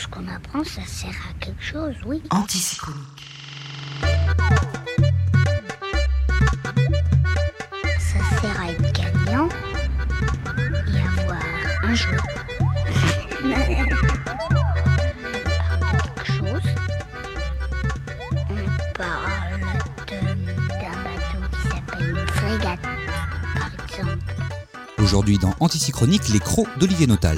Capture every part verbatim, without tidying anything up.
ce qu'on apprend, ça sert à quelque chose, oui. Antisynchronique. Ça sert à être gagnant et avoir un jeu. On parle de quelque chose. On parle de, d'un bateau qui s'appelle une frégate, par exemple. Aujourd'hui dans Antisynchronique, les crocs d'Olivier Notal.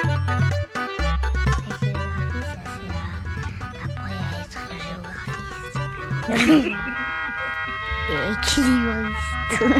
Et équilibriste.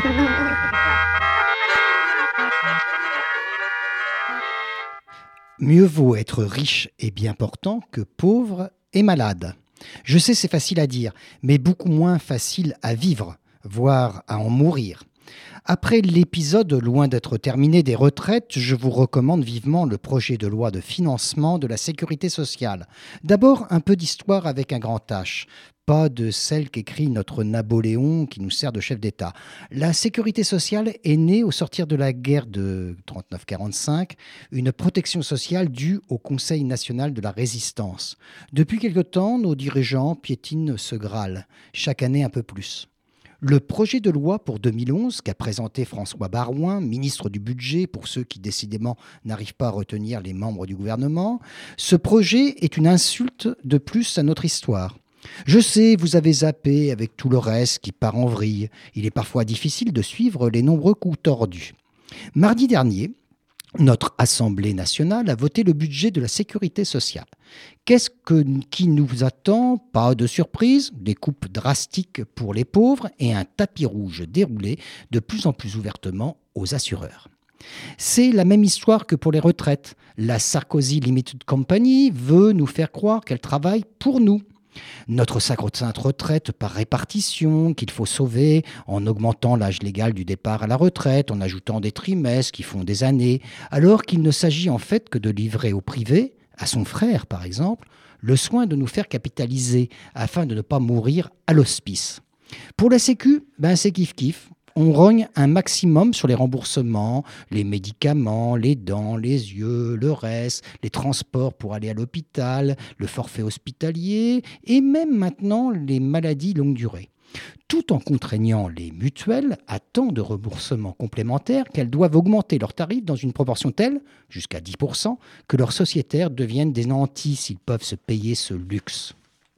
Mieux vaut être riche et bien portant que pauvre et malade. Je sais, c'est facile à dire, mais beaucoup moins facile à vivre, voire à en mourir. Après l'épisode loin d'être terminé des retraites, je vous recommande vivement le projet de loi de financement de la sécurité sociale. D'abord, un peu d'histoire avec un grand H. Pas de celle qu'écrit notre Napoléon qui nous sert de chef d'État. La sécurité sociale est née au sortir de la guerre de trente-neuf quarante-cinq, une protection sociale due au Conseil national de la résistance. Depuis quelque temps, nos dirigeants piétinent ce Graal, chaque année un peu plus. Le projet de loi pour deux mille onze qu'a présenté François Baroin, ministre du Budget, pour ceux qui décidément n'arrivent pas à retenir les membres du gouvernement, ce projet est une insulte de plus à notre histoire. Je sais, vous avez zappé avec tout le reste qui part en vrille. Il est parfois difficile de suivre les nombreux coups tordus. Mardi dernier, notre Assemblée nationale a voté le budget de la sécurité sociale. Qu'est-ce que, qui nous attend? Pas de surprise, des coupes drastiques pour les pauvres et un tapis rouge déroulé de plus en plus ouvertement aux assureurs. C'est la même histoire que pour les retraites. La Sarkozy Limited Company veut nous faire croire qu'elle travaille pour nous. Notre sacro-sainte retraite par répartition qu'il faut sauver en augmentant l'âge légal du départ à la retraite, en ajoutant des trimestres qui font des années, alors qu'il ne s'agit en fait que de livrer au privé, à son frère par exemple, le soin de nous faire capitaliser afin de ne pas mourir à l'hospice. Pour la Sécu, ben c'est kiff-kiff. On rogne un maximum sur les remboursements, les médicaments, les dents, les yeux, le reste, les transports pour aller à l'hôpital, le forfait hospitalier et même maintenant les maladies longue durée. Tout en contraignant les mutuelles à tant de remboursements complémentaires qu'elles doivent augmenter leurs tarifs dans une proportion telle, jusqu'à dix pour cent, que leurs sociétaires deviennent des nantis s'ils peuvent se payer ce luxe.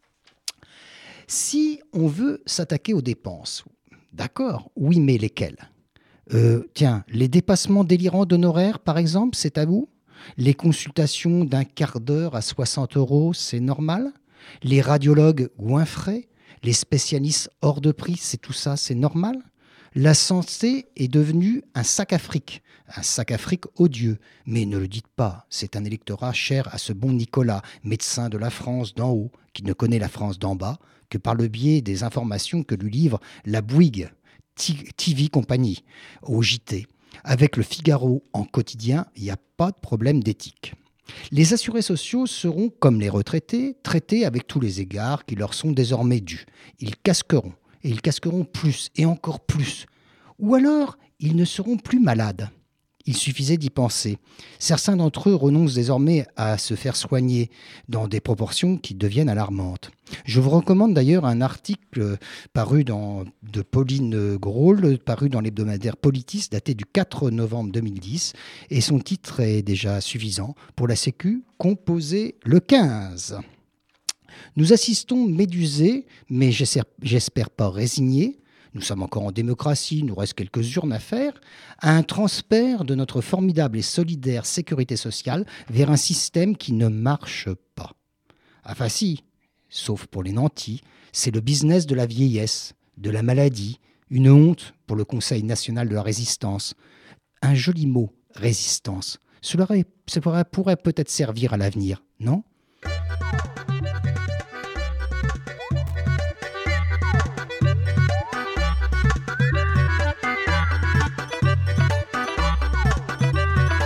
Si on veut s'attaquer aux dépenses, d'accord, oui, mais lesquels ? euh, Tiens, les dépassements délirants d'honoraires, par exemple, c'est à vous ? Les consultations d'un quart d'heure à soixante euros, c'est normal ? Les radiologues goinfrés ? Les spécialistes hors de prix, c'est tout ça, c'est normal ? La santé est devenue un sac à fric, un sac à fric odieux. Mais ne le dites pas, c'est un électorat cher à ce bon Nicolas, médecin de la France d'en haut, qui ne connaît la France d'en bas que par le biais des informations que lui livre la Bouygues, T V Company, au J T. Avec le Figaro en quotidien, il n'y a pas de problème d'éthique. Les assurés sociaux seront, comme les retraités, traités avec tous les égards qui leur sont désormais dus. Ils casqueront, et ils casqueront plus, et encore plus. Ou alors, ils ne seront plus malades. Il suffisait d'y penser. Certains d'entre eux renoncent désormais à se faire soigner dans des proportions qui deviennent alarmantes. Je vous recommande d'ailleurs un article paru dans, de Pauline Grohl, paru dans l'hebdomadaire Politis, daté du quatre novembre deux mille dix, et son titre est déjà suffisant. Pour la Sécu, composé le quinze. Nous assistons médusés, mais j'espère pas résignés, nous sommes encore en démocratie, il nous reste quelques urnes à faire, à un transfert de notre formidable et solidaire sécurité sociale vers un système qui ne marche pas. Enfin si, sauf pour les nantis, c'est le business de la vieillesse, de la maladie, une honte pour le Conseil national de la résistance. Un joli mot, résistance. Cela pourrait, pourrait peut-être servir à l'avenir, non ?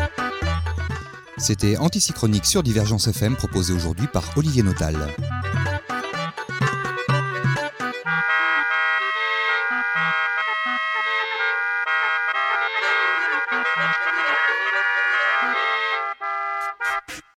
C'était Antisynchronique sur Divergence F M, proposé aujourd'hui par Olivier Notal.